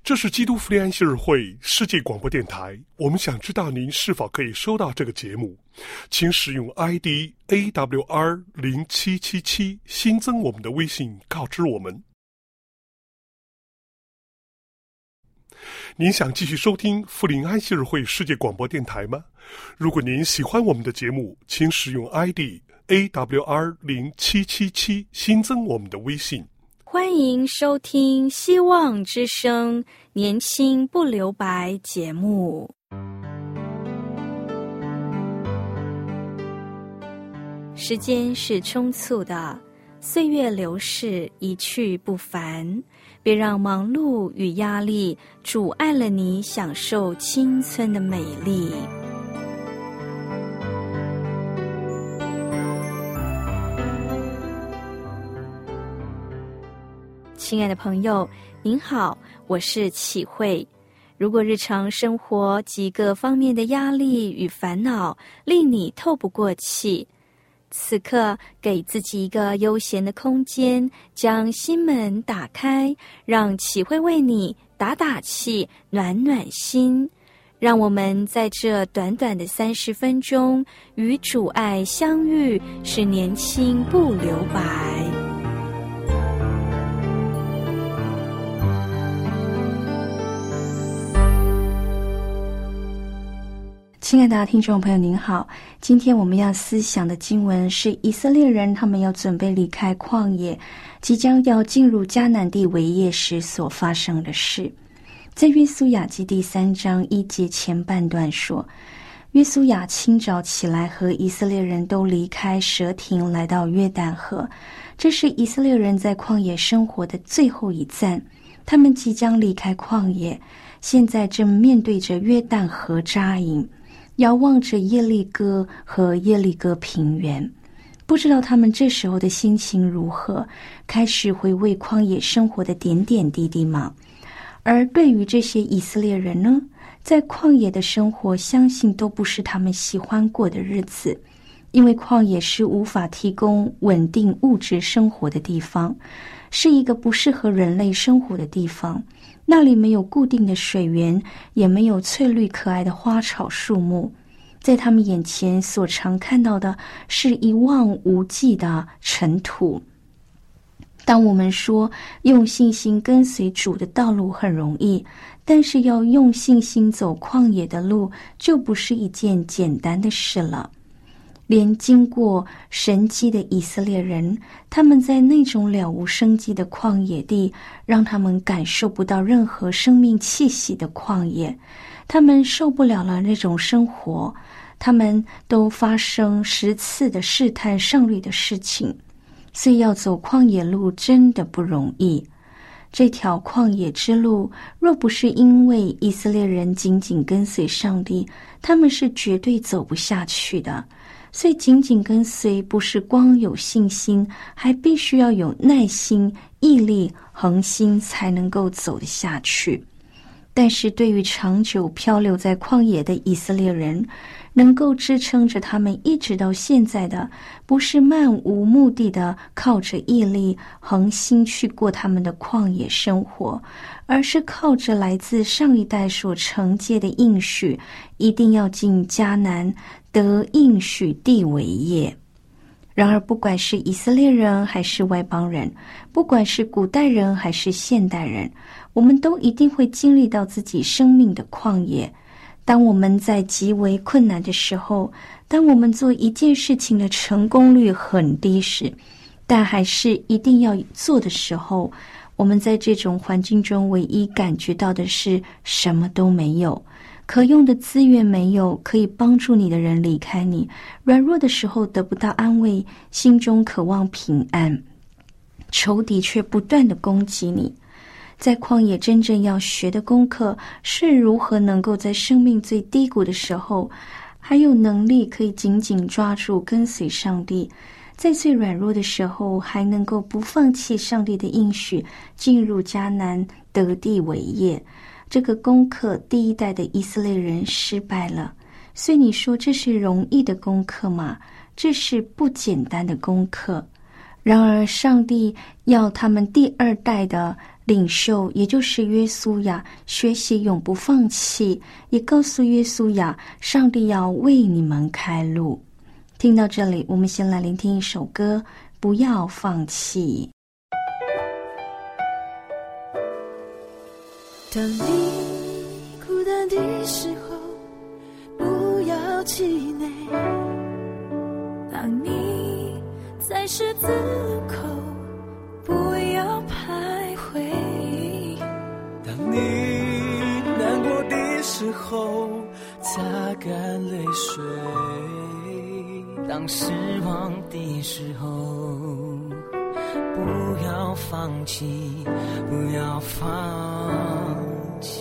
这是基督福音安息日会世界广播电台，我们想知道您是否可以收到这个节目，请使用 ID AWR0777 新增我们的微信告知我们。您想继续收听福林安息日会世界广播电台吗？如果您喜欢我们的节目，请使用 ID AWR0777 新增我们的微信。 欢迎收听希望之声年轻不留白节目。时间是匆促的，岁月流逝，一去不返，别让忙碌与压力阻碍了你享受青春的美丽。亲爱的朋友，您好，我是启慧。如果日常生活及各方面的压力与烦恼令你透不过气，此刻给自己一个悠闲的空间，将心门打开，让启慧为你打打气，暖暖心。让我们在这短短的30分钟与主爱相遇，使年轻不留白。 亲爱的听众朋友您好，今天我们要思想的经文是以色列人他们要准备离开旷野，即将要进入迦南地为业时所发生的事。在约书亚记第3章1节前半段说，约书亚清早起来，和以色列人都离开舍亭，来到约旦河。这是以色列人在旷野生活的最后一站，他们即将离开旷野，现在正面对着约旦河扎营，遥望着耶利哥和耶利哥平原。不知道他们这时候的心情如何，开始回味旷野生活的点点滴滴吗？而对于这些以色列人呢，在旷野的生活相信都不是他们喜欢过的日子，因为旷野是无法提供稳定物质生活的地方，是一个不适合人类生活的地方。那里没有固定的水源，也没有翠绿可爱的花草树木，在他们眼前所常看到的是一望无际的尘土。当我们说用信心跟随主的道路很容易，但是要用信心走旷野的路，就不是一件简单的事了。连经过神迹的以色列人，他们在那种了无生机的旷野地，让他们感受不到任何生命气息的旷野，他们受不了了那种生活，他们都发生10次的试探胜利的事情。所以要走旷野路真的不容易。这条旷野之路，若不是因为以色列人紧紧跟随上帝，他们是绝对走不下去的。所以紧紧跟随不是光有信心，还必须要有耐心、毅力、恒心才能够走得下去。但是对于长久漂流在旷野的以色列人，能够支撑着他们一直到现在的，不是漫无目的的靠着毅力、恒心去过他们的旷野生活，而是靠着来自上一代所承接的应许，一定要进迦南，得应许地为业。然而不管是以色列人还是外邦人，不管是古代人还是现代人，我们都一定会经历到自己生命的旷野。当我们在极为困难的时候，当我们做一件事情的成功率很低时，但还是一定要做的时候，我们在这种环境中唯一感觉到的是什么都没有，可用的资源没有，可以帮助你的人离开你，软弱的时候得不到安慰，心中渴望平安，仇敌却不断地攻击你。在旷野真正要学的功课，是如何能够在生命最低谷的时候，还有能力可以紧紧抓住跟随上帝，在最软弱的时候还能够不放弃上帝的应许，进入迦南得地为业。这个功课第一代的以色列人失败了，所以你说这是容易的功课吗？这是不简单的功课。然而上帝要他们第二代的领袖也就是约书亚学习永不放弃，也告诉约书亚，上帝要为你们开路。听到这里，我们先来聆听一首歌，不要放弃。 当你孤单的时候，不要气馁，当你在十字路口，不要徘徊， 当你难过的时候，擦干泪水， 当失望的时候，不要放弃，不要放弃。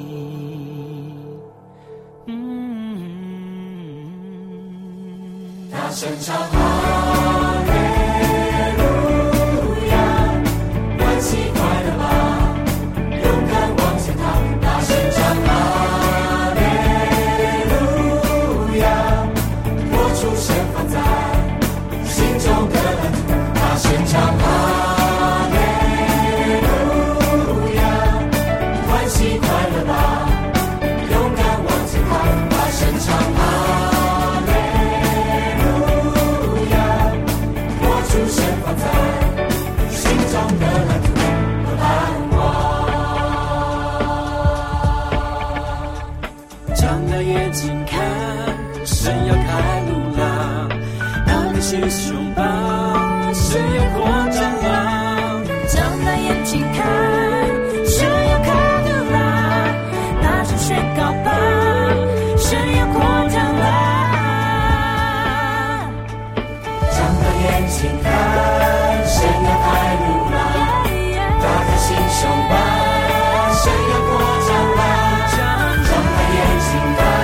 大声唱哈利路亚，欢喜快乐吧，勇敢往前踏。大声唱哈利路亚，活出神放在心中的蓝图。大声唱哈利路亚，欢喜快乐吧，勇敢往前踏。大声唱哈神要开路啦，打开心胸吧，神要扩张啦， 张大眼睛看，神要开路啦，大声宣告吧，神要扩张啦。 张大眼睛看，神要开路啦，打开心胸吧，神要扩张啦，张大眼睛看。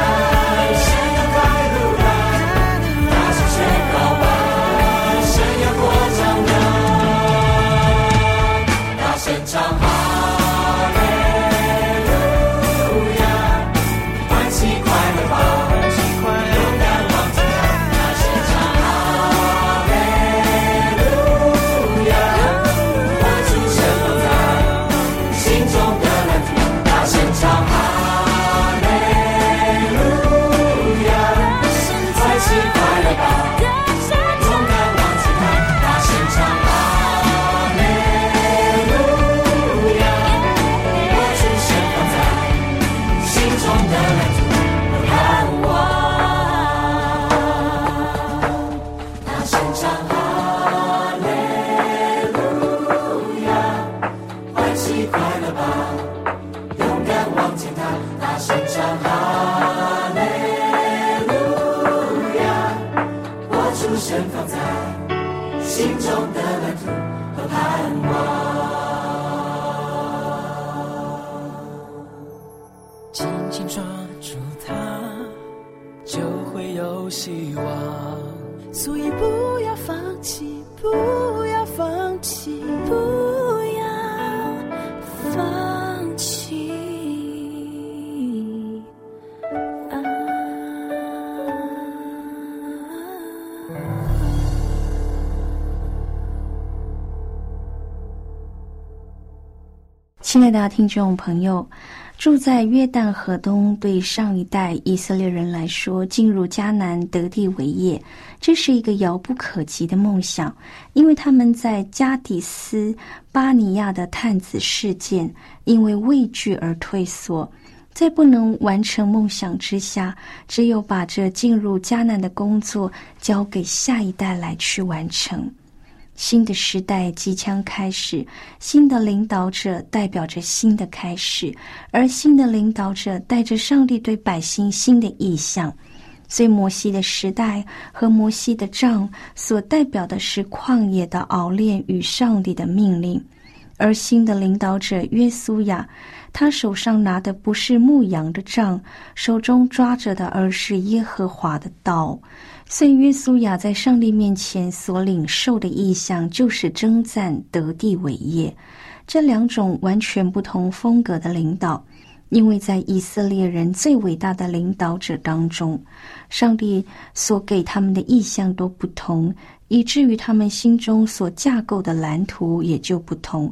唱哈利路亚，欢喜快乐吧，勇敢往前踏。大声唱哈利路亚，活出神放在心中的蓝图。大声唱哈利路亚，欢喜快乐吧，勇敢往前踏。大声唱哈神放在心中的蓝图和盼望， 紧紧抓住它，就会有希望。 所以不要放弃，不要放弃，不要放弃。 亲爱的听众朋友，住在约旦河东，对上一代以色列人来说，进入迦南得地为业，这是一个遥不可及的梦想，因为他们在加底斯巴尼亚的探子事件，因为畏惧而退缩，在不能完成梦想之下，只有把这进入迦南的工作交给下一代来去完成。新的时代即将开始，新的领导者代表着新的开始，而新的领导者带着上帝对百姓新的意向。所以摩西的时代和摩西的杖所代表的是旷野的熬炼与上帝的命令，而新的领导者约书亚，他手上拿的不是牧羊的杖，手中抓着的而是耶和华的刀。所以约书亚在上帝面前所领受的意象就是征战得地为业，这两种完全不同风格的领导。因为在以色列人最伟大的领导者当中，上帝所给他们的意象都不同，以至于他们心中所架构的蓝图也就不同。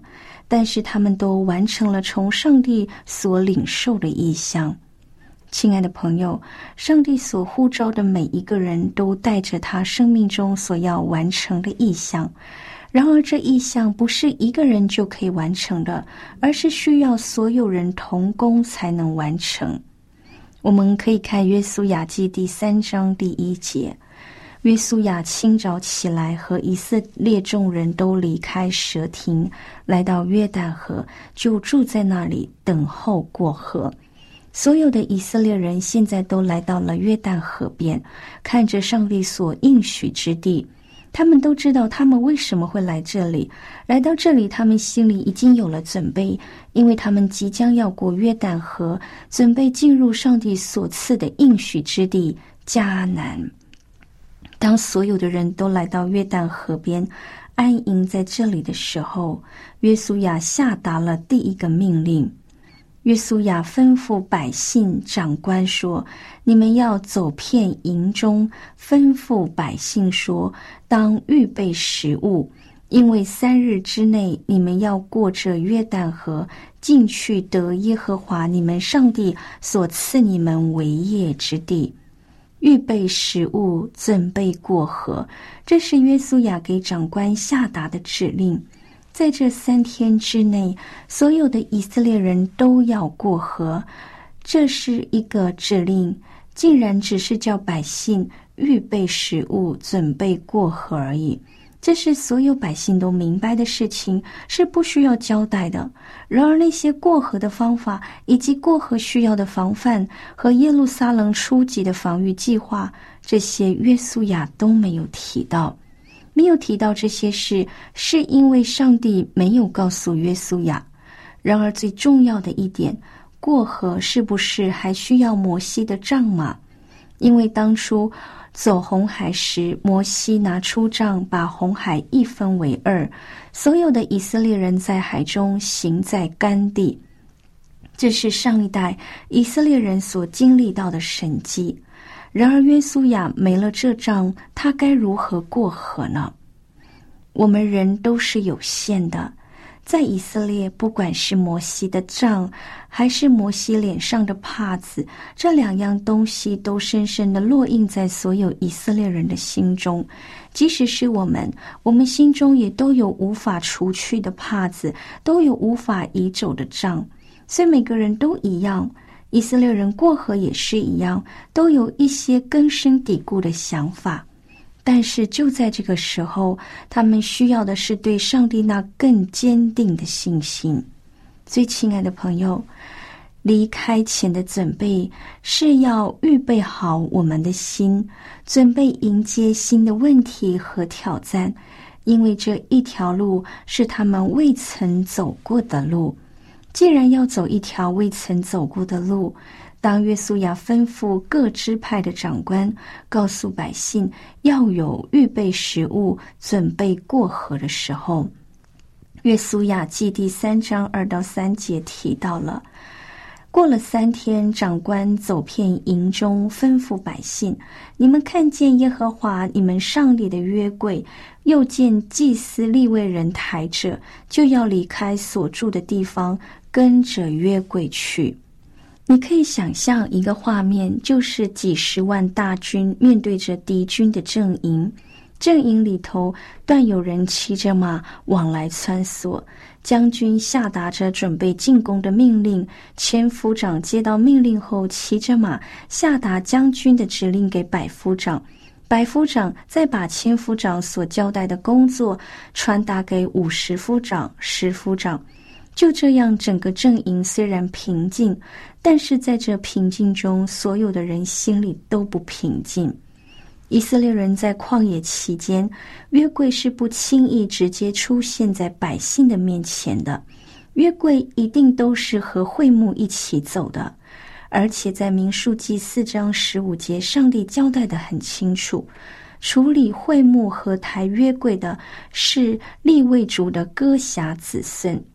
但是他们都完成了从上帝所领受的异象。亲爱的朋友，上帝所呼召的每一个人都带着他生命中所要完成的异象，然而这异象不是一个人就可以完成的，而是需要所有人同工才能完成。我们可以看约书亚记第3章第1节，约书亚清早起来，和以色列众人都离开蛇亭，来到约旦河，就住在那里等候过河。所有的以色列人现在都来到了约旦河边，看着上帝所应许之地。他们都知道他们为什么会来这里，来到这里他们心里已经有了准备，因为他们即将要过约旦河，准备进入上帝所赐的应许之地迦南。当所有的人都来到约旦河边安营在这里的时候，约书亚下达了第一个命令。约书亚吩咐百姓长官说，你们要走遍营中，吩咐百姓说，当预备食物，因为3日之内你们要过这约旦河，进去得耶和华你们上帝所赐你们为业之地。预备食物，准备过河，这是约书亚给长官下达的指令。在这3天之内，所有的以色列人都要过河。这是一个指令，竟然只是叫百姓预备食物，准备过河而已。这是所有百姓都明白的事情，是不需要交代的。然而那些过河的方法，以及过河需要的防范和耶路撒冷初级的防御计划，这些约书亚都没有提到。没有提到这些事，是因为上帝没有告诉约书亚。然而最重要的一点，过河是不是还需要摩西的杖马？因为当初走红海时，摩西拿出杖把红海一分为2，所有的以色列人在海中行在干地。这是上一代以色列人所经历到的神迹。然而约书亚没了这杖，他该如何过河呢？我们人都是有限的，在以色列，不管是摩西的杖还是摩西脸上的帕子，这2样东西都深深地烙印在所有以色列人的心中。即使是我们心中也都有无法除去的帕子，都有无法移走的杖。所以每个人都一样，以色列人过河也是一样，都有一些根深蒂固的想法。但是就在这个时候，他们需要的是对上帝那更坚定的信心。最亲爱的朋友，离开前的准备是要预备好我们的心，准备迎接新的问题和挑战，因为这一条路是他们未曾走过的路。既然要走一条未曾走过的路，当约书亚吩咐各支派的长官告诉百姓要有预备食物，准备过河的时候，约书亚记第3章2到3节提到了，过了3天，长官走遍营中，吩咐百姓，你们看见耶和华你们上帝的约柜，又见祭司利未人抬着，就要离开所住的地方，跟着约柜去。你可以想象一个画面，就是几十万大军面对着敌军的阵营，阵营里头断有人骑着马往来穿梭，将军下达着准备进攻的命令，千夫长接到命令后骑着马下达将军的指令给百夫长，百夫长再把千夫长所交代的工作传达给50夫长、10夫长。就这样，整个阵营虽然平静，但是在这平静中，所有的人心里都不平静。以色列人在旷野期间，约柜是不轻易直接出现在百姓的面前的，约柜一定都是和会幕一起走的。而且在民数记4章15节，上帝交代得很清楚，处理会幕和抬约柜的是利未族的歌辖子孙。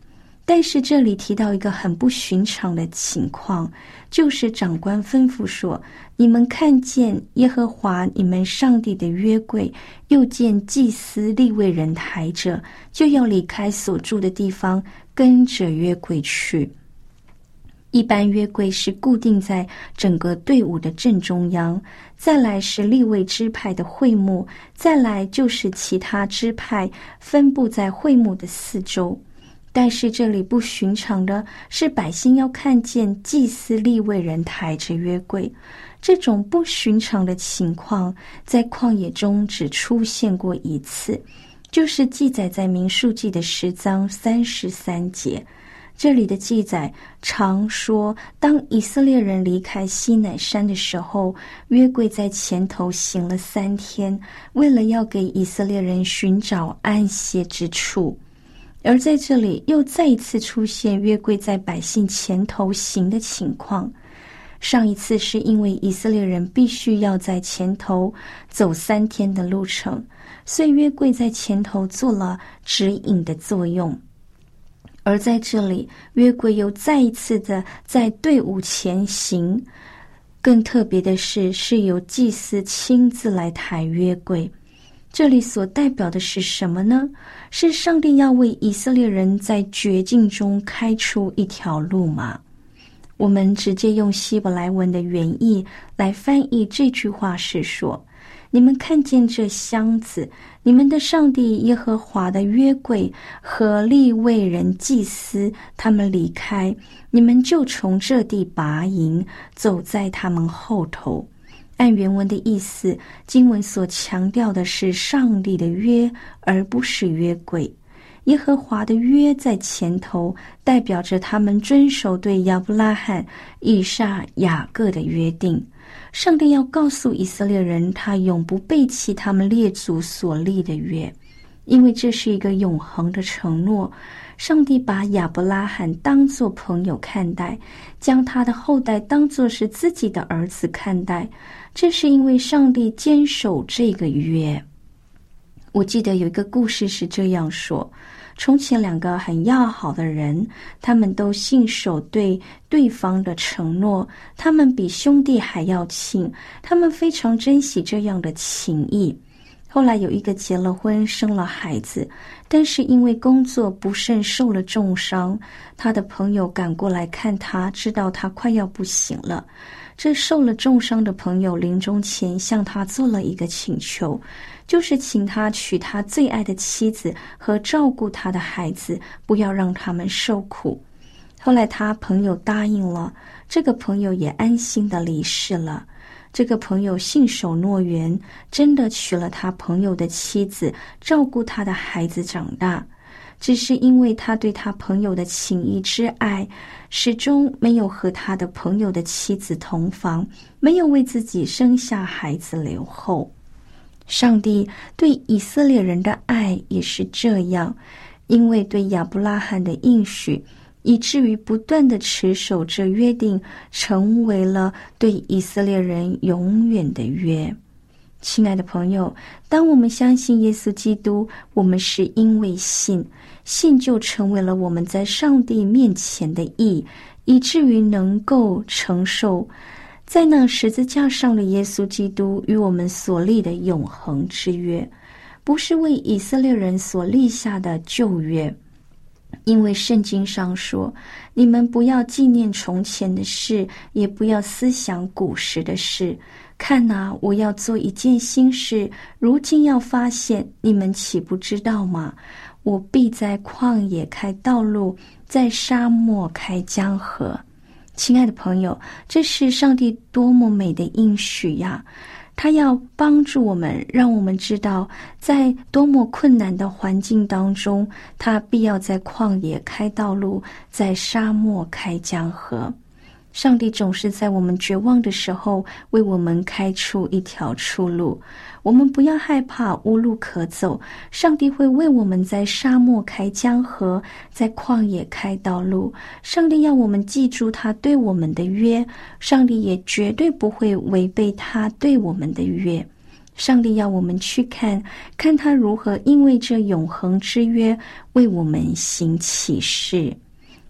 但是这里提到一个很不寻常的情况，就是长官吩咐说，你们看见耶和华你们上帝的约柜，又见祭司利未人抬着，就要离开所住的地方，跟着约柜去。一般约柜是固定在整个队伍的正中央，再来是利未支派的会幕，再来就是其他支派分布在会幕的四周。但是这里不寻常的是，百姓要看见祭司利未人抬着约柜。这种不寻常的情况在旷野中只出现过一次，就是记载在民数记的10章33节。这里的记载常说，当以色列人离开西乃山的时候，约柜在前头行了3天，为了要给以色列人寻找安歇之处。而在这里又再一次出现约柜在百姓前头行的情况。上一次是因为以色列人必须要在前头走3天的路程，所以约柜在前头做了指引的作用。而在这里，约柜又再一次的在队伍前行。更特别的是由祭司亲自来抬约柜。这里所代表的是什么呢？是上帝要为以色列人在绝境中开出一条路吗？我们直接用希伯来文的原意来翻译这句话是说，你们看见这箱子，你们的上帝耶和华的约柜和利未人祭司他们离开，你们就从这地拔营，走在他们后头。按原文的意思，经文所强调的是上帝的约，而不是约柜。耶和华的约在前头，代表着他们遵守对亚伯拉罕、以撒、雅各的约定。上帝要告诉以色列人，他永不背弃他们列祖所立的约，因为这是一个永恒的承诺。上帝把亚伯拉罕当作朋友看待，将他的后代当作是自己的儿子看待，这是因为上帝坚守这个约。我记得有一个故事是这样说，从前2个很要好的人，他们都信守对对方的承诺，他们比兄弟还要亲，他们非常珍惜这样的情谊。后来有一个结了婚，生了孩子，但是因为工作不慎受了重伤，他的朋友赶过来看他，知道他快要不行了。这受了重伤的朋友临终前向他做了一个请求，就是请他娶他最爱的妻子和照顾他的孩子，不要让他们受苦。后来他朋友答应了，这个朋友也安心地离世了。这个朋友信守诺言，真的娶了他朋友的妻子，照顾他的孩子长大。只是因为他对他朋友的情谊之爱，始终没有和他的朋友的妻子同房，没有为自己生下孩子留后。上帝对以色列人的爱也是这样，因为对亚伯拉罕的应许，以至于不断地持守这约定，成为了对以色列人永远的约。亲爱的朋友，当我们相信耶稣基督，我们是因为信就成为了我们在上帝面前的义，以至于能够承受在那十字架上的耶稣基督与我们所立的永恒之约，不是为以色列人所立下的旧约。因为圣经上说，你们不要纪念从前的事，也不要思想古时的事。看哪，我要做一件新事，如今要发现，你们岂不知道吗？我必在旷野开道路，在沙漠开江河。亲爱的朋友，这是上帝多么美的应许呀！他要帮助我们，让我们知道在多么困难的环境当中，他必要在旷野开道路，在沙漠开江河。上帝总是在我们绝望的时候为我们开出一条出路，我们不要害怕无路可走，上帝会为我们在沙漠开江河，在旷野开道路。上帝要我们记住他对我们的约，上帝也绝对不会违背他对我们的约。上帝要我们去看他如何因为这永恒之约为我们行启示。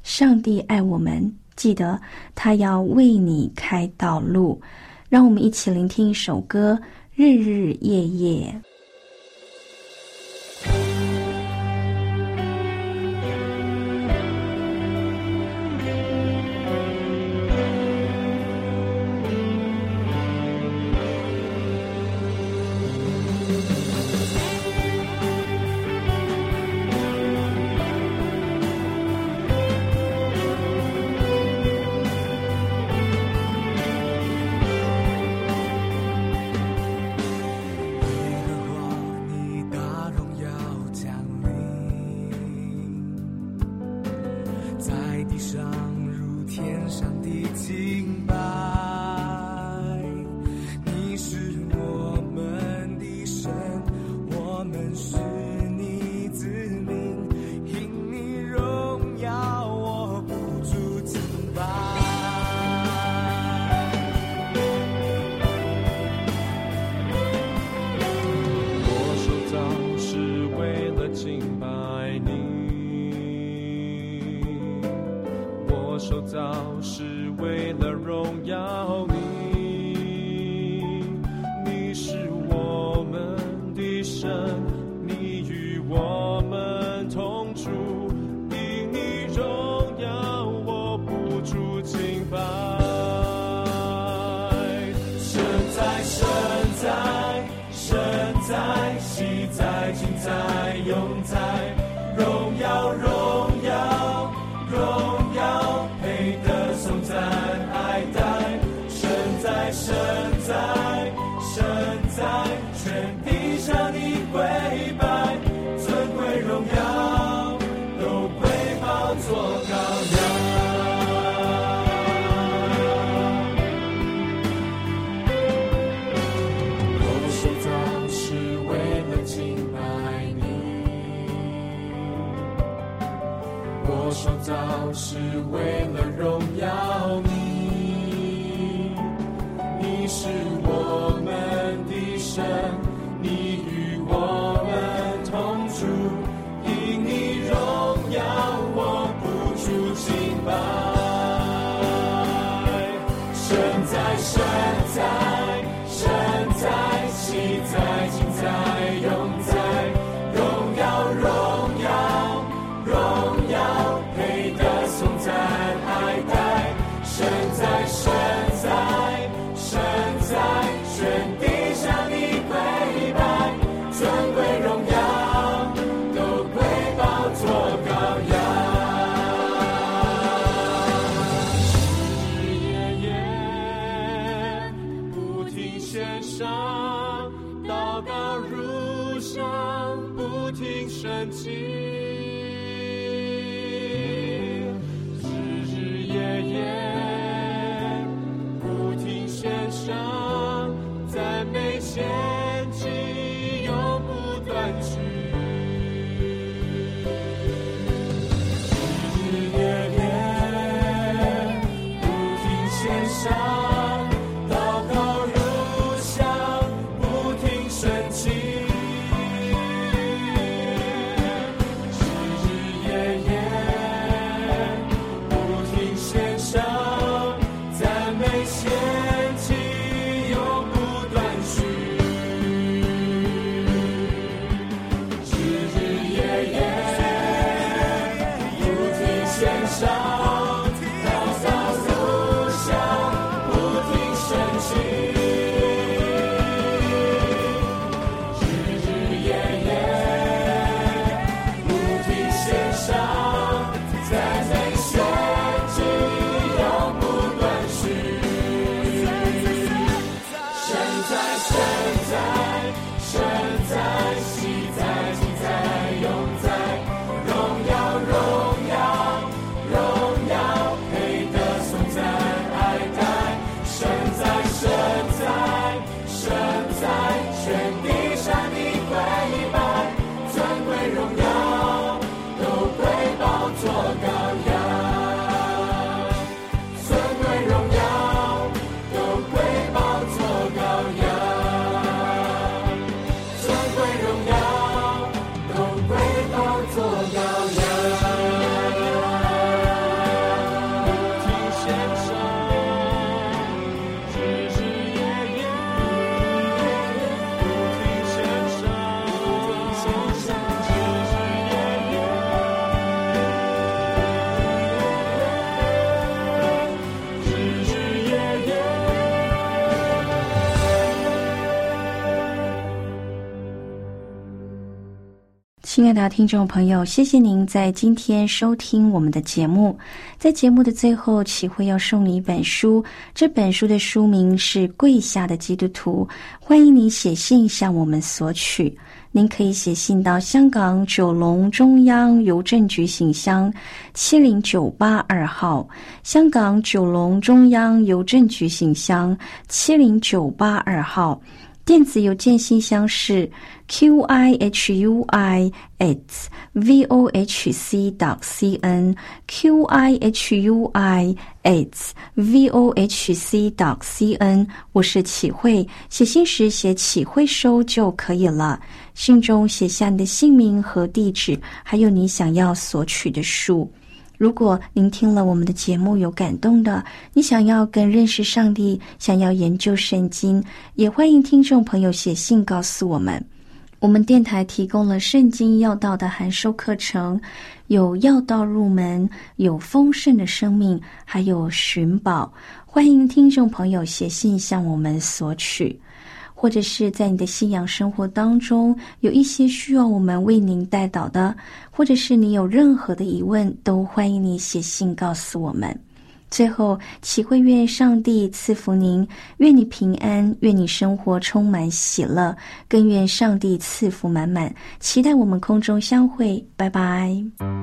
上帝爱我们，记得他要为你开道路。让我们一起聆听一首歌，日日夜夜。 受造是为了荣耀你，你是我们的神，你与我们同住，因你荣耀我不住敬拜。神在，神在，神在，喜在，今在，永在，荣耀，荣耀，荣耀，配得颂赞爱戴。神在，神在，神在，全地向你跪拜，尊贵荣耀都归宝座羔羊。我受造是为了敬拜你，我受造是为了荣耀你，你是我们的神，你与我们同住，因你荣耀我不住敬拜。神在，神在，神在，喜在，今在，永在，荣耀，荣耀，荣耀，配得颂赞爱戴。神在，神在，神在，全地向你跪拜，尊贵荣耀都归宝座羔羊。日日夜夜不停献上，祷告如上，不停升起。日日夜夜不停献上，赞美献祭永不断续。日日夜夜不停献上，祷告如上，不停升起。日亲爱的听众朋友，谢谢您在今天收听我们的节目。在节目的最后，启慧要送你一本书，这本书的书名是《跪下的基督徒》，欢迎你写信向我们索取。您可以写信到香港九龙中央邮政局信箱70982号，香港九龙中央邮政局信箱70982号。电子邮件信箱是 qihui@vohc.cn qihui@vohc.cn。 我是启慧，写信时写启慧收就可以了。信中写下你的姓名和地址，还有你想要索取的书。如果您听了我们的节目有感动的，你想要更认识上帝，想要研究圣经，也欢迎听众朋友写信告诉我们。我们电台提供了圣经要道的函授课程，有要道入门，有丰盛的生命，还有寻宝。欢迎听众朋友写信向我们索取，或者是在你的信仰生活当中有一些需要我们为您代祷的，或者是你有任何的疑问，都欢迎你写信告诉我们。最后，启慧愿上帝赐福您，愿你平安，愿你生活充满喜乐，更愿上帝赐福满满。期待我们空中相会，拜拜。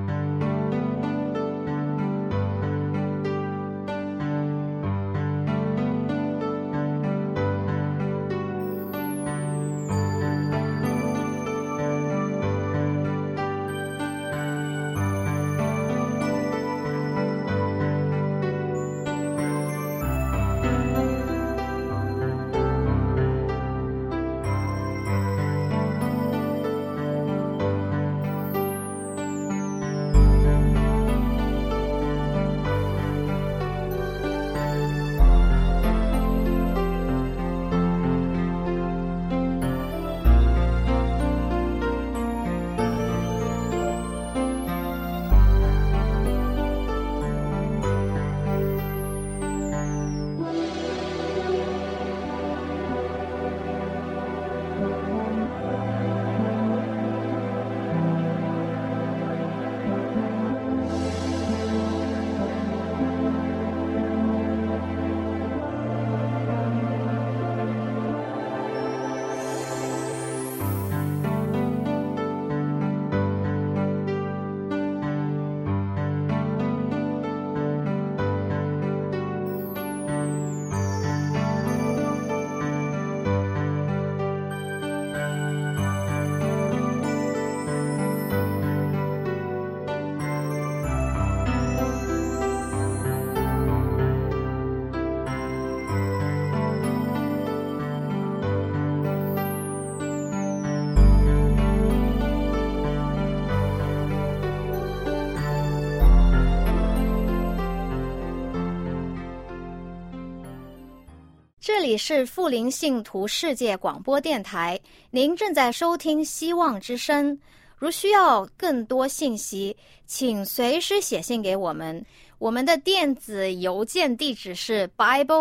这里是富林信徒世界广播电台，您正在收听希望之声。如需要更多信息，请随时写信给我们。我们的电子邮件地址是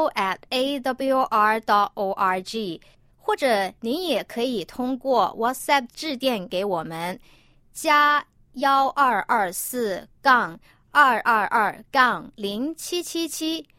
bible@awr.org， 或者您也可以通过 WhatsApp 致电给我们，加1224-222-0777